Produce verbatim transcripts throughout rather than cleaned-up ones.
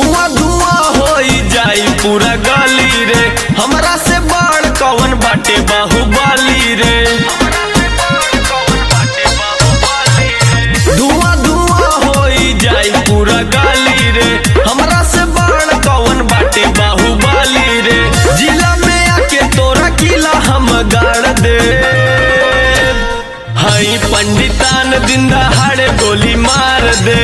धुआं धुआं होई जाई पूरा गली रे, हमरा से बड़ कौन बाटे बाहुबली रे। धुआं धुआं होई जाई पूरा गली रे, हमरा से बड़ कौन बाटे बाहुबली रे। जिला में आके तोरा किला हम गाड़ दे, हई पंडितान दिन दहाड़े गोली मार दे,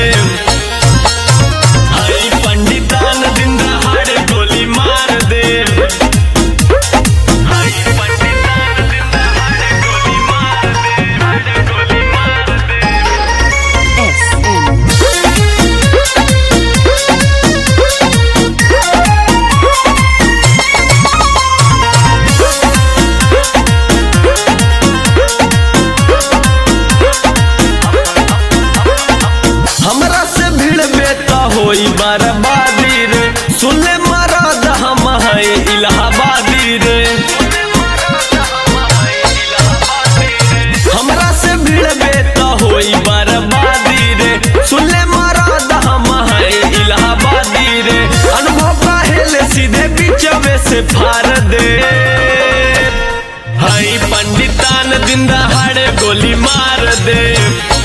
हई पंडितान दिन दहाड़े गोली मार दे, हई पंडितान दिन दहाड़े गोली मार दे, गोली मार दे। S M हमरा से भिड़बे त होई बर्बादी रे, सुनले मरद हम है इलाहाबादी रे। हमरा से भिड़बे त होई बर्बादी रे, सुनले मरद हम है इलाहाबादी रे। अनुभव काहेले सीधे बीचवे से फाड़ दे, हई पंडितान दिन दहाड़े गोली मार दे।